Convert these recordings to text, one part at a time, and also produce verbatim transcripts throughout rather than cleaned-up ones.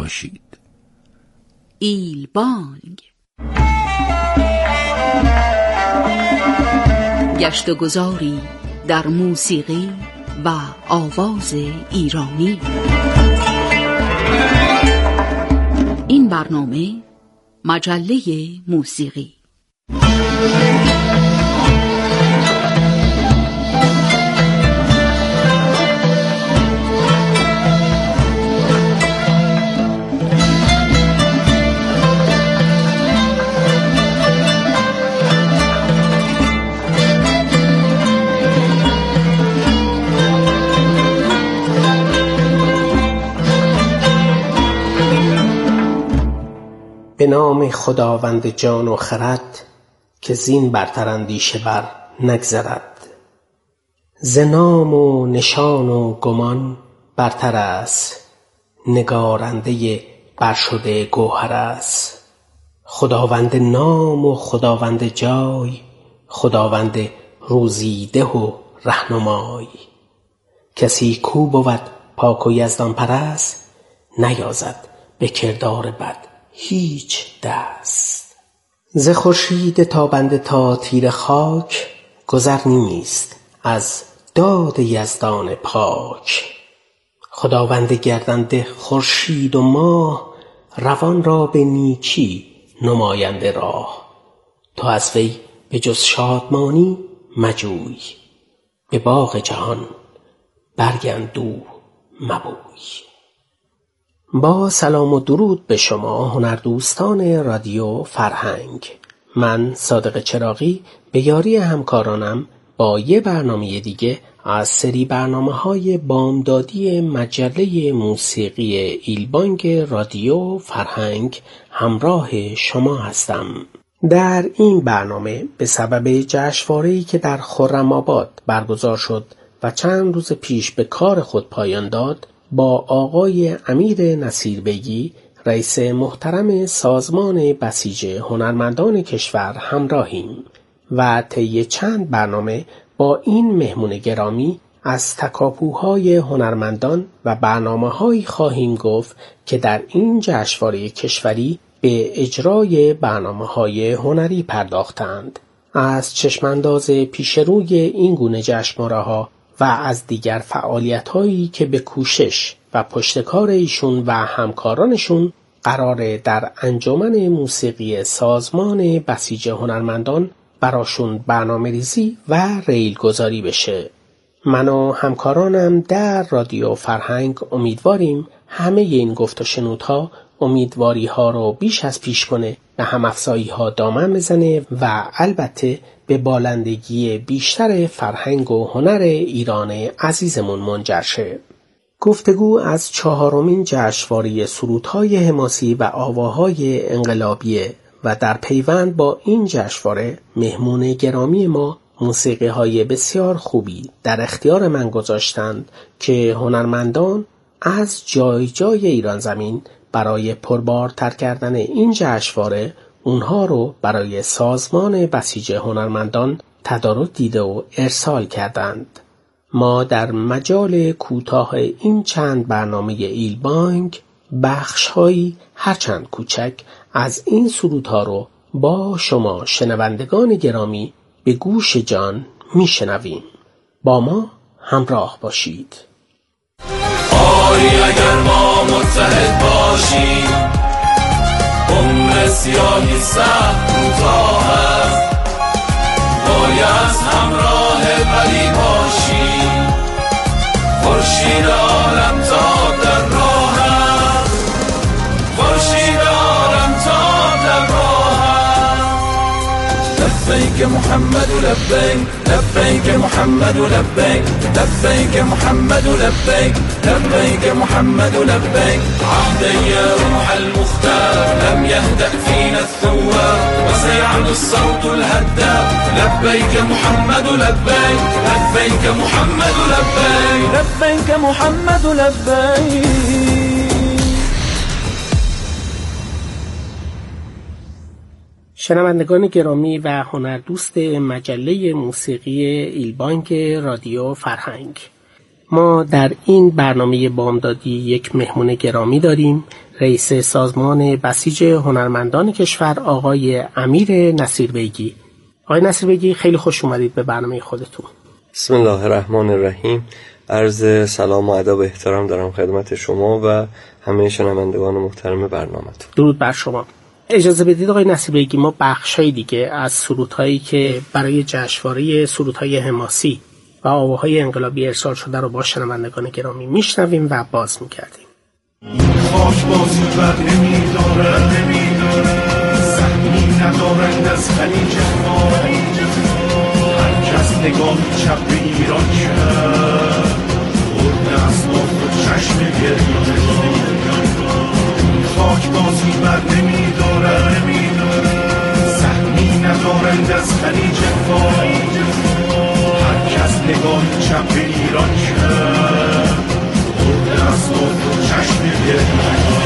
باشید. ایلبانگ، گشت و گذاری در موسیقی و آواز ایرانی. این برنامه مجله موسیقی. به نام خداوند جان و خرد که زین برتر اندیشه بر نگذرد. ز نام و نشان و گمان برتر است، نگارنده برشده گوهر است. خداوند نام و خداوند جای، خداوند روزیده و رهنمای. کسی کو بود پاک و یزدان پرست، نیازد به کردار بد هیچ دست. ز خورشید تابنده تا تیر خاک، گذر نیست از داد یزدان پاک. خداوند گردنده خورشید و ماه، روان را به نیکی نماینده راه. تو از وی به جز شادمانی مجوی، به باغ جهان برگ اندوه مبوی. با سلام و درود به شما هنردوستان رادیو فرهنگ. من صادق چراغی به یاری همکارانم با یه برنامه دیگه از سری برنامه‌های بامدادی مجله موسیقی ایلبانگ رادیو فرهنگ همراه شما هستم. در این برنامه به سبب جشنواره‌ای که در خرم‌آباد برگزار شد و چند روز پیش به کار خود پایان داد، با آقای امیر نصیربگی رئیس محترم سازمان بسیج هنرمندان کشور همراهیم و طی چند برنامه با این مهمون گرامی از تکاپوهای هنرمندان و برنامه‌هایی خواهیم گفت که در این جشنواره کشوری به اجرای برنامه‌های هنری پرداختند. از چشمانداز پیشروی این گونه جشنواره‌ها و از دیگر فعالیت‌هایی که به کوشش و پشتکار ایشون و همکارانشون قراره در انجمن موسیقی سازمان بسیج هنرمندان براشون برنامه ریزی و ریل گذاری بشه. من و همکارانم در رادیو فرهنگ امیدواریم همه این گفت و شنودها امیدواری ها رو بیش از پیش کنه، به هم افزایی ها دامن بزنه و البته به بالندگی بیشتر فرهنگ و هنر ایران عزیزمون منجر شه. گفتگو از چهارمین جشنواره سرودهای حماسی و آواهای انقلابیه و در پیوند با این جشنواره مهمون گرامی ما موسیقی های بسیار خوبی در اختیار من گذاشتند که هنرمندان از جای جای ایران زمین برای پربارتر کردن این جشنواره اونها رو برای سازمان بسیج هنرمندان تدارک دیده و ارسال کردند. ما در مجال کوتاه این چند برنامه ایلبانگ بخش‌هایی هرچند کوچک از این سرودها رو با شما شنوندگان گرامی به گوش جان میشنویم. با ما همراه باشید. آری اگر ما متحد باشیم، عمر سیاهی سخت کوتاه است. باید همراه ولی باشیم، خورشید عالم تا در راه است. خورشید عالم تا در راه است. لبیک محمد لبیک، لبیک محمد لبیک، لبیک محمد لبیک، لبيك محمد لبيك. عهدي يا روح المختار، لم يهدأ فينا الثوار وسيعلو الصوت الهداء. لبيك محمد لبيك، لبيك محمد لبيك، لبيك محمد لبيك. شنوندگان گرامی و هنردوست مجله موسیقی ایلبانگ رادیو فرهنگ، ما در این برنامه بامدادی یک مهمون گرامی داریم، رئیس سازمان بسیج هنرمندان کشور آقای امیر نصیربیگی. آقای نصیربیگی خیلی خوش اومدید به برنامه خودتون. بسم الله الرحمن الرحیم. عرض سلام و ادب و احترام دارم خدمت شما و همه شنوندگان محترم برنامه‌تون. درود بر شما. اجازه بدید آقای نصیربیگی ما بخشای دیگه از سرودهایی که برای جشنواره سرودهای حماسی و آواهای انقلابی ارسال شده رو با شنوندگان گرامی میشنویم و باز میکردیم. خاک بازی بد نمیداره نمیداره سهمی ندارند از خلیج فارس هر کس نگاه چپ به ایران کرد برده از ما خود چشم گریان خاک بازی بد نمیداره نمیداره سهمی ندارند از خلیج فارس هر کس نگاه چپ به ایران کرد برده از ما خود چشم گریان.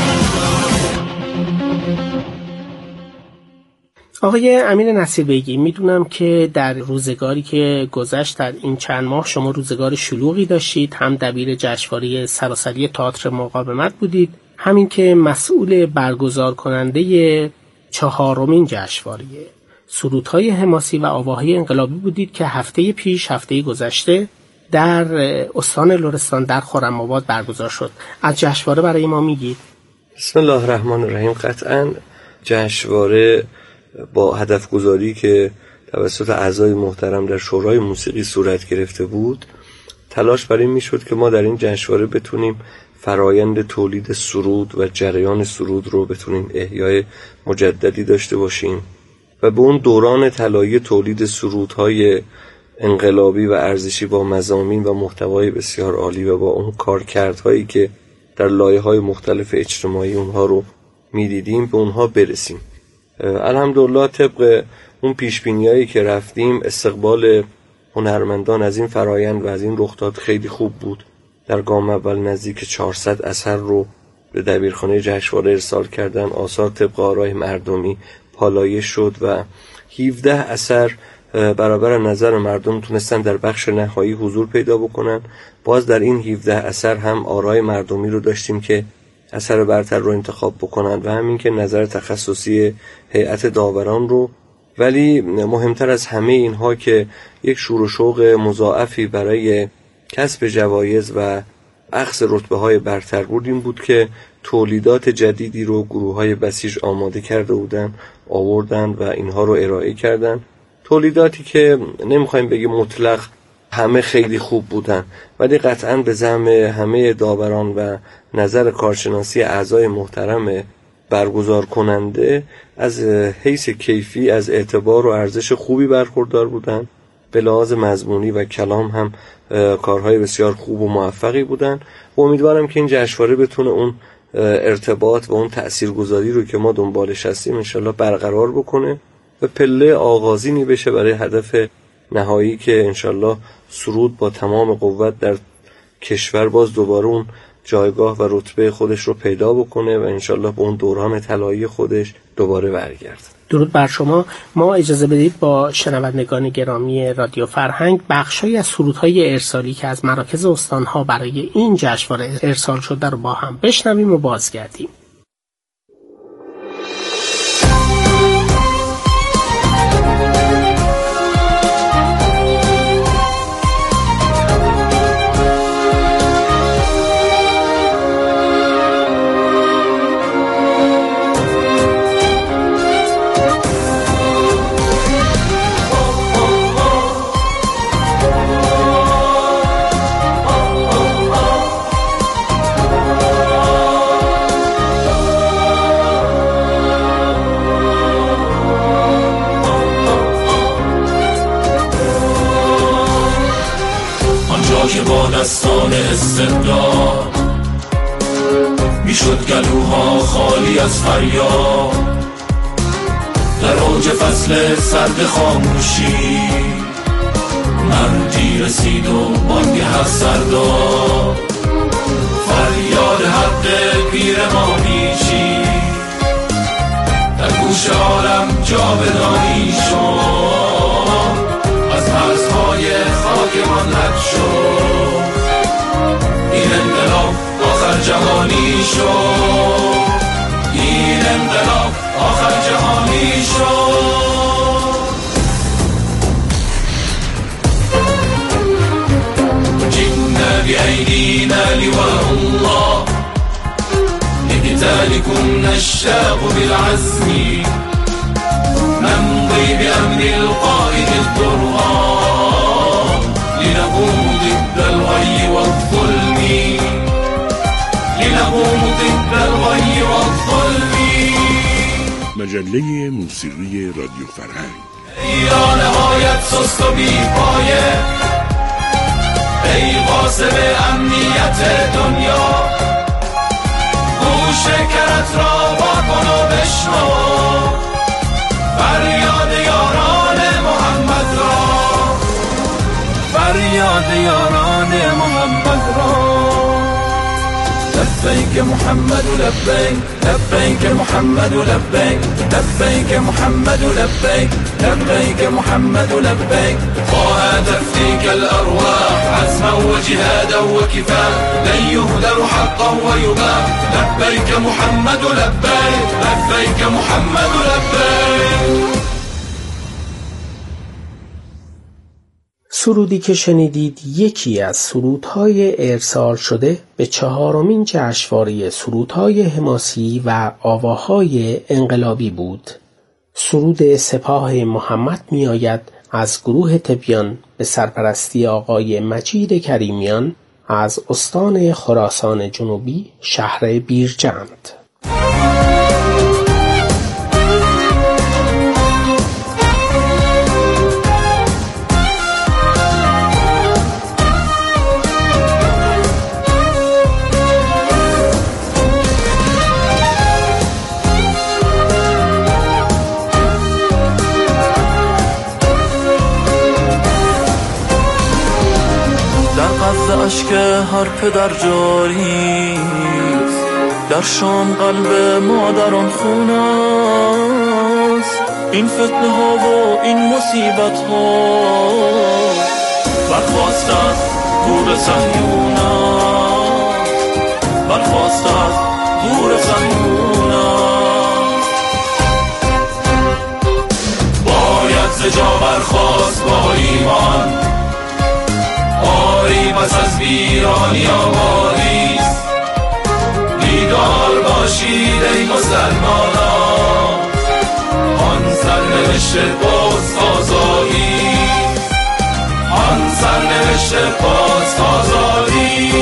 آقای امیر نصیربیگی، میدونم که در روزگاری که گذشت در این چند ماه شما روزگار شلوغی داشتید، هم دبیر جشنواره سراسری تئاتر مقاومت بودید، همین که مسئول برگزار کننده چهارمین جشنواره سرودهای حماسی و آواهای انقلابی بودید که هفته پیش هفته گذشته در استان لرستان در خرم‌آباد برگزار شد. از جشنواره برای ما میگید؟ بسم الله الرحمن الرحیم. قطعاً جشنواره با هدف گذاری که توسط اعضای محترم در شورای موسیقی صورت گرفته بود، تلاش بر این میشد که ما در این جشنواره بتونیم فرایند تولید سرود و جریان سرود رو بتونیم احیای مجددی داشته باشیم و به اون دوران طلایی تولید سرودهای انقلابی و ارزشی با مضامین و محتوای بسیار عالی و با اون کارکردهایی که در لایه‌های مختلف اجتماعی اونها رو میدیدیم به اونها برسیم. الحمدلله طبق اون پیشبینیایی که رفتیم استقبال هنرمندان از این فرایند و از این رخداد خیلی خوب بود. در گام اول نزدیک چهارصد اثر رو به دبیرخانه جشنواره ارسال کردن، آثار طبق آرای مردمی پالایش شد و هفده اثر برابر نظر مردم تونستن در بخش نهایی حضور پیدا بکنن. باز در این هفده اثر هم آرای مردمی رو داشتیم که اثر برتر رو انتخاب بکنن و همین که نظر تخصصی هیئت داوران رو. ولی مهمتر از همه اینها که یک شور و شوق مضاعفی برای کسب جوایز و اخذ رتبه های برتر بود این بود که تولیدات جدیدی رو گروه های بسیج آماده کرده بودن، آوردن و اینها رو ارائه کردن. تولیداتی که نمیخوایم بگیم مطلق همه خیلی خوب بودن، ولی قطعاً به زعم همه داوران و نظر کارشناسی اعضای محترم برگزار کننده از حیث کیفی از اعتبار و ارزش خوبی برخوردار بودن. به لحاظ مضمونی و کلام هم کارهای بسیار خوب و موفقی بودن و امیدوارم که این جشنواره بتونه اون ارتباط و اون تأثیرگذاری رو که ما دنبالش هستیم انشالله برقرار بکنه و پله آغازینی بشه برای هدف نهایی که انشالله سرود با تمام قوت در کشور باز دوباره اون جایگاه و رتبه خودش رو پیدا بکنه و انشالله به اون دوران طلایی خودش دوباره برگرده. درود بر شما. ما اجازه بدید با شنوندگان گرامی رادیو فرهنگ بخشی از سرودهای ارسالی که از مراکز استانها برای این جشنواره ارسال شده رو با هم بشنویم و بازگردیم. که با دستان استقلال میشد گلوها خالی از فریاد در اوج فصل سرد خاموشی مردی رسید و بانگ هر سردار فریاد حق پیر ما میچید در گوش عالم جاودانی شد از مرزهای خاکمان رد شد جهانی شد، این انقلاب آخر جهانی شد. جئنا بأيدينا لواء الله لقتالكم نشتاق بالعزم، نمضي بأمر القائد القرآن لنقوم ضد الغي والظلم، لنقوم ضد الغي والظلم. مجله موسیقی رادیو فرهنگ. ای نهایت سست و بی پایه، ای قاسم امنیت دنیا، گوش کرت را واکن و بشنو، فریاد یاران محمد را، فریاد یاران محمد را. لبیک محمد لبیک، لبیک محمد لبیک، لبیک محمد لبیک، لبیک محمد لبیک. طه تفديك الأرواح عزما وجهادا وكفاح، لن يهدر حقا ويباح. لبيك محمد لبيك، لبيك محمد لبيك. سرودی که شنیدید یکی از سرودهای ارسال شده به چهارمین جشنواره سرودهای حماسی و آواهای انقلابی بود. سرود سپاه محمد می آید از گروه تبیان به سرپرستی آقای مجید کریمیان از استان خراسان جنوبی شهر بیرجند. اشک هر پدر جاری در شام قلب مادران خون است. این فتنه ها و این مصیبت ها برخواست از گور صهیون است، برخواست از گور صهیون است. باید ز جا برخاست با ایمان، آری پس از ویرانی آبادیست. بیدار باشید ای مسلمانان، آن سرنوشت باز آزادی، آن سرنوشت باز آزادی.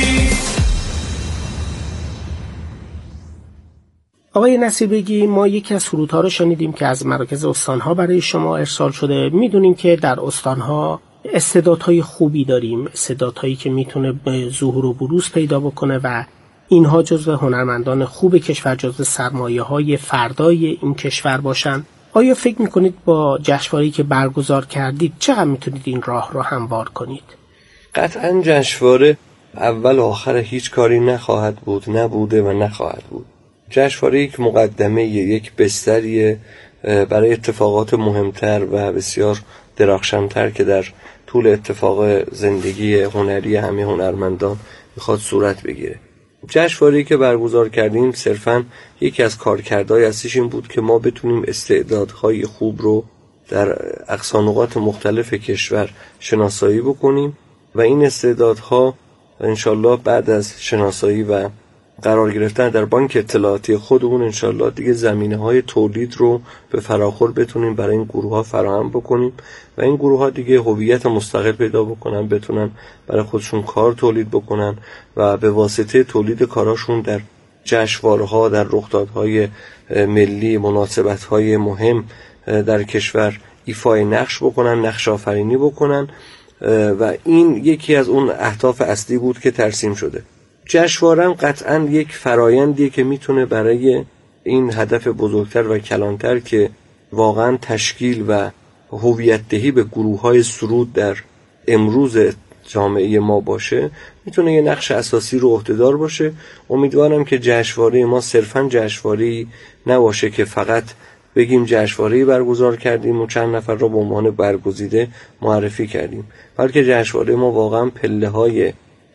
آقای نصیربگی، ما یکی از سرودها رو شنیدیم که از مراکز استانها برای شما ارسال شده. میدونیم که در استانها استعدادهای خوبی داریم، استعدادهایی که میتونه به ظهور و بروز پیدا بکنه و اینها جزو هنرمندان خوب کشور، جزو سرمایه‌های فردای این کشور باشن. آیا فکر میکنید با جشنواره‌ای که برگزار کردید چقدر میتونید این راه رو هموار کنید؟ قطعاً جشنواره اول و آخر هیچ کاری نخواهد بود، نبوده و نخواهد بود. جشنواره یک مقدمه، یک بستریه برای اتفاقات مهمتر و بسیار درخشانتر که در طول اتفاق زندگی هنری همه هنرمندان میخواد صورت بگیره. جشنواره‌ای که برگزار کردیم صرفاً یکی از کارکردهای اصلیش این بود که ما بتونیم استعدادهای خوب رو در اقصانقاط مختلف کشور شناسایی بکنیم و این استعدادها انشالله بعد از شناسایی و قرار گرفتن در بانک اطلاعاتی خودمون انشالله دیگه زمینه‌های تولید رو به فراخور بتونیم برای این گروه‌ها فراهم بکنیم و این گروه‌ها دیگه هویت مستقل پیدا بکنن، بتونن برای خودشون کار تولید بکنن و به واسطه تولید کاراشون در جشنواره‌ها، در رخدادهای ملی، مناسبت‌های مهم در کشور ایفای نقش بکنن، نقش آفرینی بکنن و این یکی از اون اهداف اصلی بود که ترسیم شده. جشنواره قطعاً یک فرایندیه که میتونه برای این هدف بزرگتر و کلانتر که واقعاً تشکیل و هویت دهی به گروه‌های سرود در امروز جامعه ما باشه، میتونه یه نقش اساسی رو عهده‌دار باشه. امیدوارم که جشنواره ما صرفاً جشنواره‌ای نباشه که فقط بگیم جشنواره‌ای برگزار کردیم و چند نفر رو به عنوان برگزیده معرفی کردیم، بلکه جشنواره ما واقعاً پله‌های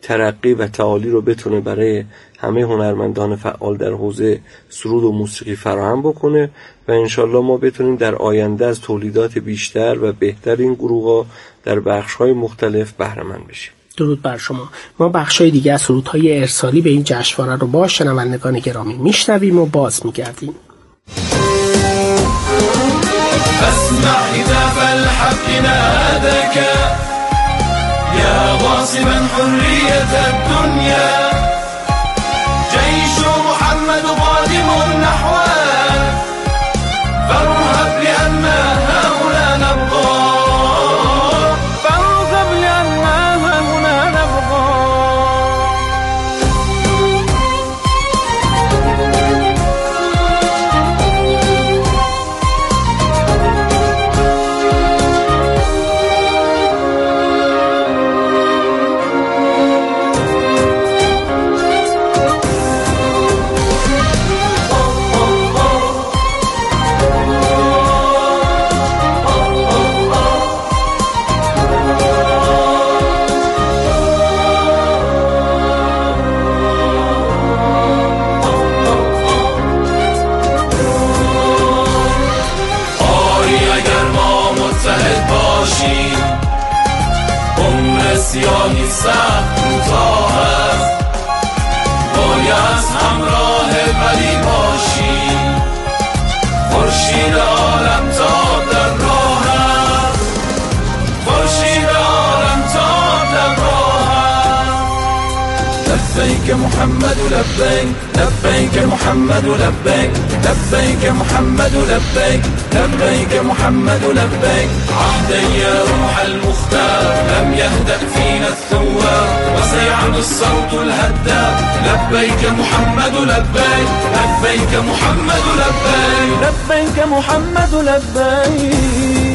ترقی و تعالی رو بتونه برای همه هنرمندان فعال در حوزه سرود و موسیقی فراهم بکنه و انشالله ما بتونیم در آینده از تولیدات بیشتر و بهتر این گروه‌ها در بخش‌های مختلف بهره مند بشیم. درود بر شما. ما بخش‌های دیگه از سرودهای ارسالی به این جشنواره رو با شنوندگان گرامی میشنویم و باز میگردیم. فاسمع هتاف الحق ناداك يا غاصبا حرية الدنيا جيش محمد قادم نحوك فارهب لأن هؤلاء نبغى فارهب لأن هؤلاء نبغى سیاهی سخت کوتاه است باید همراه ولی باشی خورشید عالم تاب در راه است خورشید عالم تاب در راه است لبیک محمد لبیک لبیک محمد لبیک لبیک محمد لبیک لبيك محمد لبيك عهدا يا روح المختار لم يهدأ فينا الثوار وسيعد الصوت الهدار لبيك محمد لبيك لبيك محمد لبيك لبيك محمد لبيك.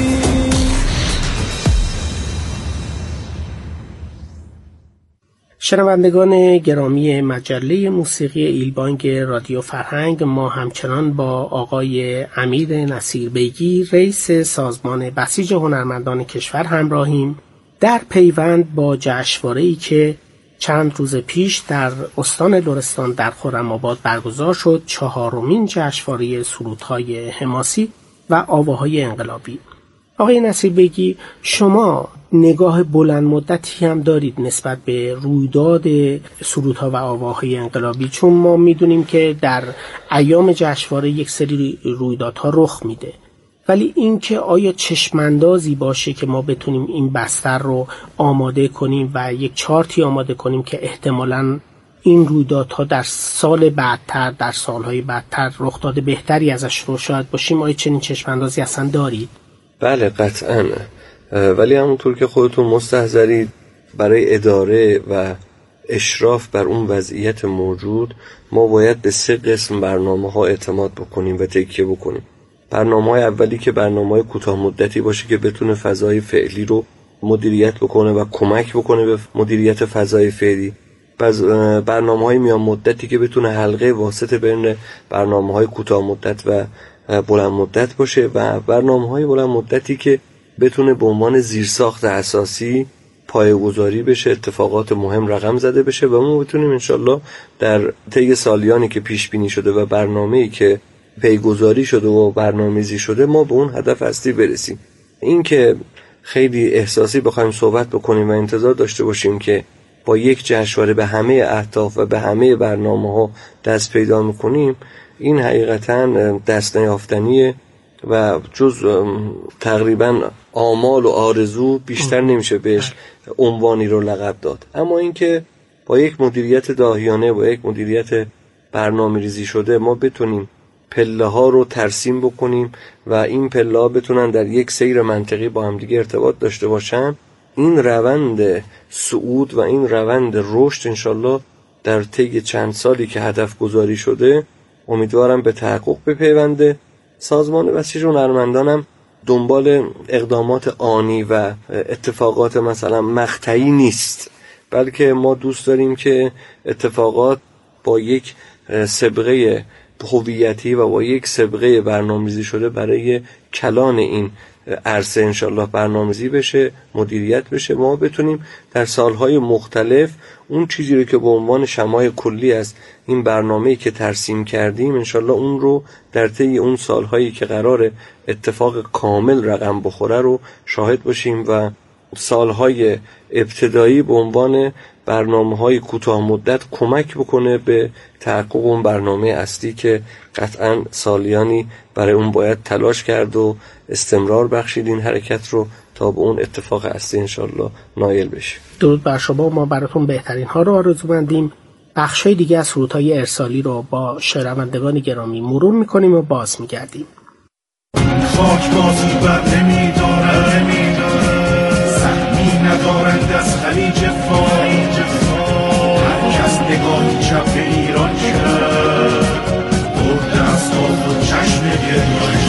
شنوندگان گرامی مجله موسیقی ایلبانگ رادیو فرهنگ، ما همچنان با آقای امیر نصیربیگی رئیس سازمان بسیج هنرمندان کشور همراهیم در پیوند با جشنواره‌ای که چند روز پیش در استان لرستان در خرم‌آباد برگزار شد، چهارمین جشنواره سرودهای حماسی و آواهای انقلابی. آقای نصیربیگی، شما نگاه بلند مدتی هم دارید نسبت به رویداد سرودها و آواهای انقلابی، چون ما میدونیم که در ایام جشنواره یک سری رویدادها رخ میده، ولی این که آیا چشماندازی باشه که ما بتونیم این بستر رو آماده کنیم و یک چارتی آماده کنیم که احتمالاً این رویدادها در سال بعدتر در سالهای بعدتر رخ داده بهتری ازش رو شاید باشیم، آیا چنین چشماندازی اصلا دارید؟ بله قطعاً، ولی همونطور که خودتون مستحضرید برای اداره و اشراف بر اون وضعیت موجود ما باید به سه قسم برنامه ها اعتماد بکنیم و تکیه بکنیم. برنامه های اولی که برنامه های کوتاه مدتی باشه که بتونه فضای فعلی رو مدیریت بکنه و کمک بکنه به مدیریت فضای فعلی. برنامه های میان مدتی که بتونه حلقه واسط بین برنامه های کوتاه مدت و بلند مدت باشه و برنامه های بلند مدتی که بتونه به عنوان زیرساخت اساسی پایه‌گذاری بشه، اتفاقات مهم رقم زده بشه و ما بتونیم انشالله در طی سالیانی که پیش بینی شده و برنامه‌ای که پیگذاری شده و برنامه‌ریزی شده ما به اون هدف اصلی برسیم. این که خیلی احساسی بخوایم صحبت بکنیم و انتظار داشته باشیم که با یک جشنواره به همه اهداف و به همه برنامه‌ها دست پیدا می‌کنیم، این حقیقتاً دست نیافتنیه و جز تقریبا آمال و آرزو بیشتر نمیشه بهش عنوانی رو لقب داد. اما اینکه با یک مدیریت داهیانه، با یک مدیریت برنامه ریزی شده ما بتونیم پله ها رو ترسیم بکنیم و این پله ها بتونن در یک سیر منطقی با هم دیگه ارتباط داشته باشن، این روند صعود و این روند رشد انشالله در طی چند سالی که هدف گذاری شده امیدوارم به تحقق بپیونده. سازمان بسیج هنرمندانم دنبال اقدامات آنی و اتفاقات مثلا مقطعی نیست، بلکه ما دوست داریم که اتفاقات با یک سابقه هویتی و با یک سابقه برنامه‌ریزی شده برای کلان این عرصه انشالله برنامه‌ریزی بشه، مدیریت بشه، ما بتونیم در سالهای مختلف اون چیزی رو که به عنوان شمای کلی است این برنامه‌ای که ترسیم کردیم انشالله اون رو در طی اون سالهایی که قرار اتفاق کامل رقم بخوره رو شاهد باشیم و سالهای ابتدایی به عنوان برنامه‌های کوتاه مدت کمک بکنه به تحقق اون برنامه اصلی که قطعاً سالیانی برای اون باید تلاش کرد و استمرار بخشید این حرکت رو تا به اون اتفاق اصلی انشالله نایل بشه. درود بر شما، ما براتون بهترین ها رو آرزومندیم. بخشای دیگه از سرودهای ارسالی رو با شنوندگان گرامی مرور میکنیم و باز میگردیم. خاک بازی بر نمیداره نمیداره سهمی ندارند از خلیج فارج هر کس نگاهی چپ به ایران کرد برده از خود چشم گریان.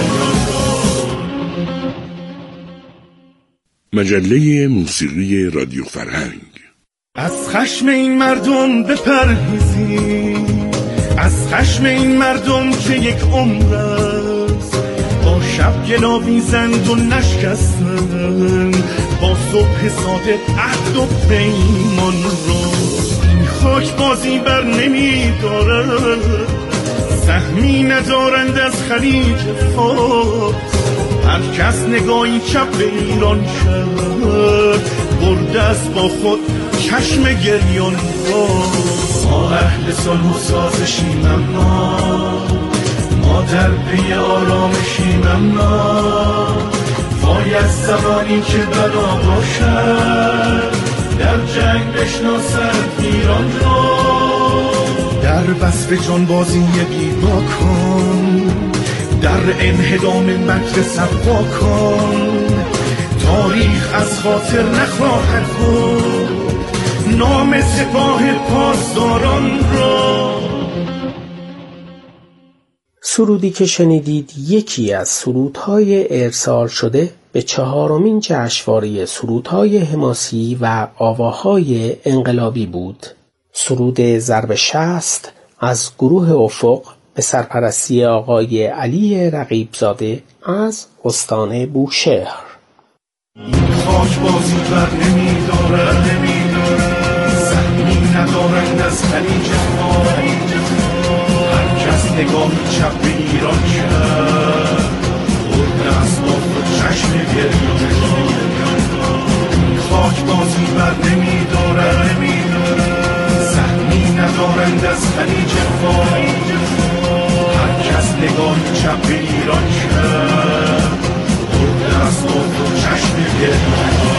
مجله موسیقی رادیو فرهنگ. از خشم این مردم بپرهیزی، از خشم این مردم که یک عمر است با شب گلاویزند و نشکستند با صبح صادق عهد و پیمان را. این خاک بازی بر نمی دارد سهمی ندارند از خلیج فارس هر کس نگاهی چپ به ایران کرد برده است با خود چشم گریان را. ما اهل صلح و سازشیم اما ما در پی آرامشیم اما وای از زمانی که بلا باشد در جنگ بشناسد ایران را. در وصف جانبازی بی‌با کن، در انهدام مکر سبقا کن، تاریخ از خاطر نخواهد بود نام سپاه پاسداران را. سرودی که شنیدید یکی از سرودهای ارسال شده به چهارمین جشنواره سرودهای حماسی و آواهای انقلابی بود. سرود ضرب شست از گروه افق به سرپرستی آقای علی رقیبزاده از استان بوشهر. این خاک بازی بر نمی دارد سهمی ندارند از خلیج فارج هر کس نگاه چپ به ایران کرد برده است با خود چشم گریان. این خاک بازی بر نمی دارد سهمی ندارند از خلیج فارج هر کس نگاه چپ به ایران کرد برده است با خود چشم گریان.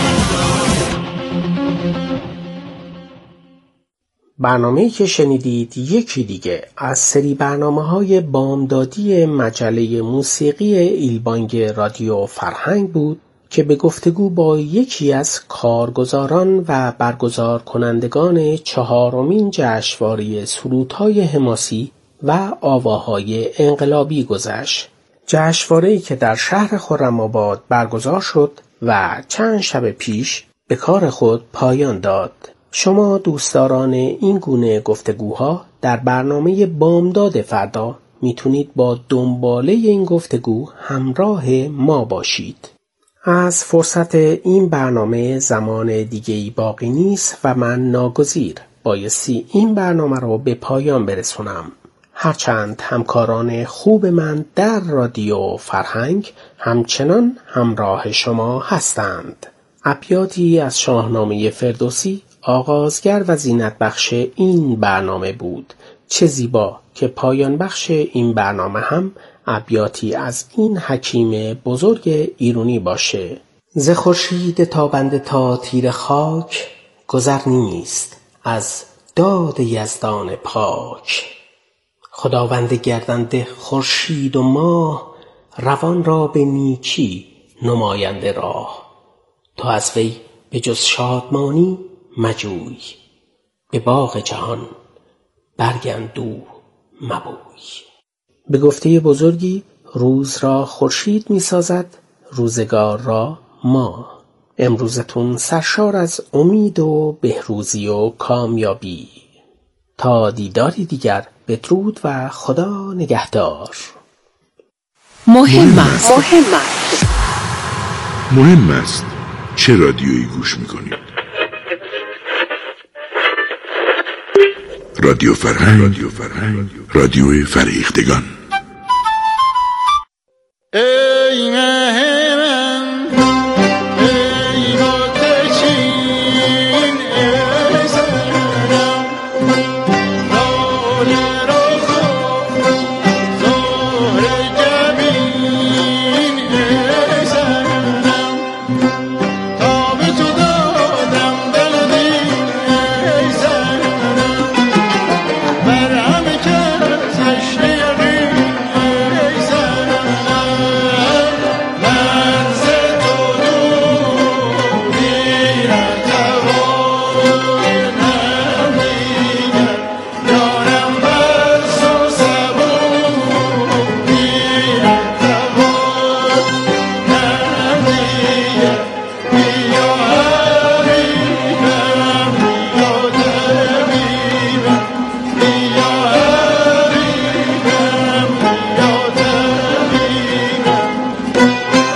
برنامه‌ای که شنیدید یکی دیگه از سری برنامه‌های بامدادی مجله موسیقی ایلبانگ رادیو فرهنگ بود که به گفتگو با یکی از کارگزاران و برگزار کنندگان چهارمین جشنواره سرودهای حماسی و آواهای انقلابی گذشت. جشنواره‌ای که در شهر خرم‌آباد برگزار شد و چند شب پیش به کار خود پایان داد. شما دوستداران این گونه گفتگوها در برنامه بامداد فردا میتونید با دنباله این گفتگو همراه ما باشید. از فرصت این برنامه زمان دیگه‌ای باقی نیست و من ناگزیر بایستی این برنامه رو به پایان برسونم. هرچند همکاران خوب من در رادیو فرهنگ همچنان همراه شما هستند. ابیاتی از شاهنامه فردوسی آغازگر و زینت بخش این برنامه بود. چه زیبا که پایان بخش این برنامه هم ابیاتی از این حکیم بزرگ ایرانی باشه. ز خورشید تابنده تا تیر خاک گذر نیست از داد یزدان پاک. خداوند گردنده خورشید و ماه روان را به نیکی نماینده راه. تو از وی به جز شادمانی مجوی به باغ جهان برگندو مبوی. به گفته بزرگی روز را خورشید می سازد روزگار را ماه. امروزتون سرشار از امید و بهروزی و کامیابی. تا دیداری دیگر بدرود و خدا نگهدار. مهم است. مهم است. مهم است چه رادیویی گوش میکنید. رادیو فرهنگ، رادیو فرهنگ، رادیو فریختگان. ای مهرم ای آتشین ای سرم لاله رخ زهر جبین ای سرم تا به تو دادم دل و دین ای سرم بر همه کس هشت یقین ای سرم من ز تو دوری نتوانم دیگر جانم بس و صبوری نتوانم دیگر بیا حبیبم بیا طبیبم بیا حبیبم بیا طبیبم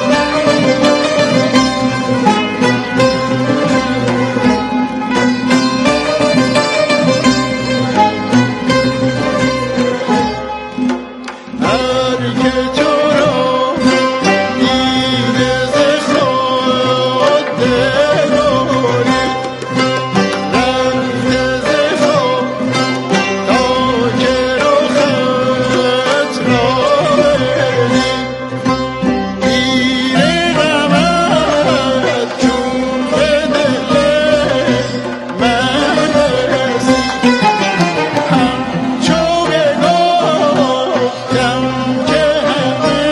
هر که تو را دیده ز خود دلاری رفته ز خود تا که رخت را ببینی تیر غمت چون به دل من رسید همچو بگفتم که همه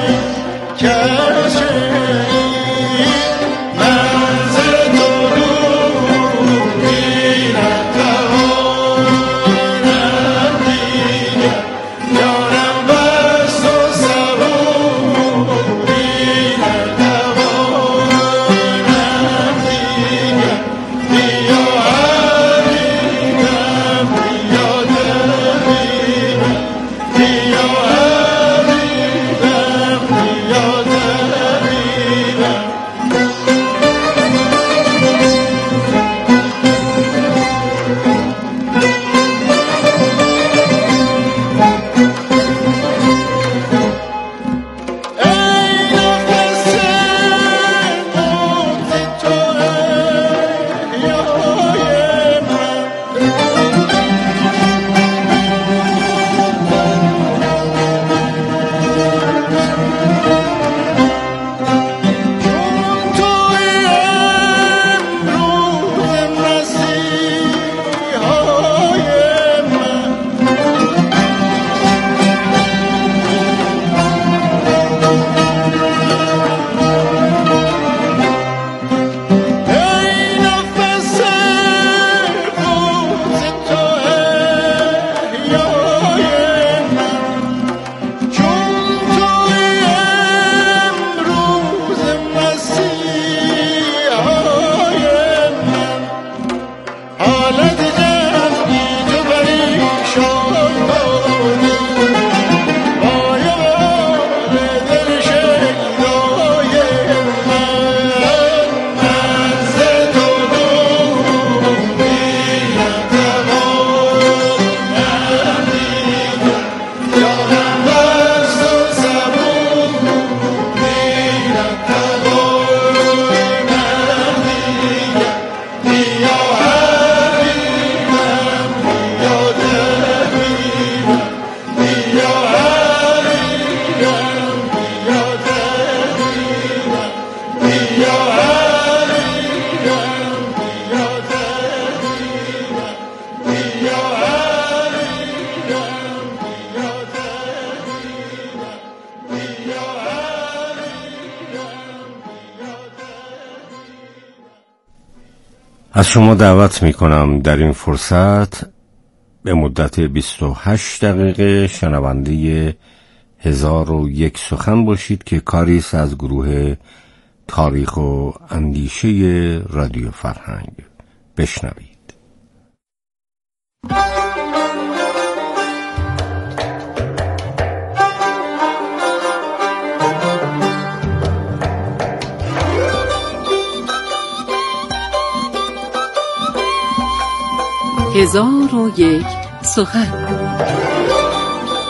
کس شنید من ز تو دوری نتوانم دیگر جانم بس و صبوری نتوانم دیگر بیا حبیبم بیا طبیبم بیا حبیبم بیا طبیبم ای نفس موت تو احیای من چون توی امروز مسیحای من ای نفس موت تو احیای من چون توی امروز مسیحای من حالت جمعی تو پریشان کنی وای وای دل شیدای من من ز تو دوری نتوانم دیگر جانم بس و صبوری نتوانم دیگر بیا حبیبم بیا طبیبم بیا حبیبم بیا طبیبم بیا حبیبم بیا طبیبم بیا حبیبم بیا طبیبم بیا از شما دعوت می کنم در این فرصت به مدت بیست و هشت دقیقه شنونده هزار و یک سخن باشید که کاری است از گروه تاریخ و اندیشه رادیو فرهنگ. بشنوید. هزار و یک سخن.